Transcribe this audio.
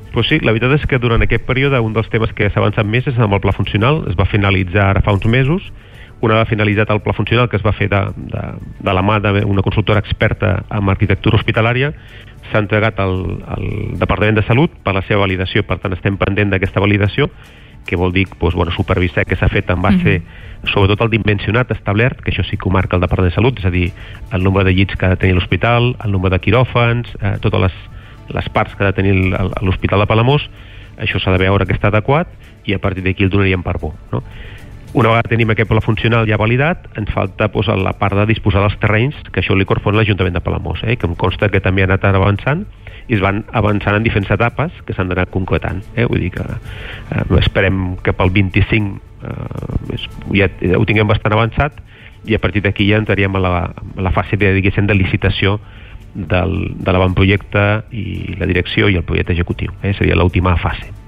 Pues sí, la veritat és que durant aquest període un dels temes que s'ha avançat més és amb el pla funcional. Es va finalitzar ara fa uns mesos. Una vegada finalitzat el pla funcional, que es va fer de la mà d'una consultora experta en arquitectura hospitalària, s'ha entregat al Departament de Salut per la seva validació. Per tant, estem pendent d'aquesta validació, que vol dir supervisar que s'ha fet en base sobretot al dimensionat establert, que això sí que ho marca el Departament de Salut, és a dir, el nombre de llits que ha de tenir l'hospital, el nombre de quiròfans, totes les parts que ha de tenir l'Hospital de Palamós. Això s'ha de veure que està adequat i a partir d'aquí el donaríem per bo, no? Una vegada tenim aquest pla funcional ja validat, ens falta la part de disposar dels terrenys, que això li correspon a l'Ajuntament de Palamós, que em consta que també ha anat avançant i es van avançant en diferents etapes que s'han d'anar concretant. Vull dir que esperem que pel 25 ja ho tinguem bastant avançat i a partir d'aquí ja entraríem a la fase de licitació de l'avantprojecte i la direcció i el projecte executiu. Seria l'última fase.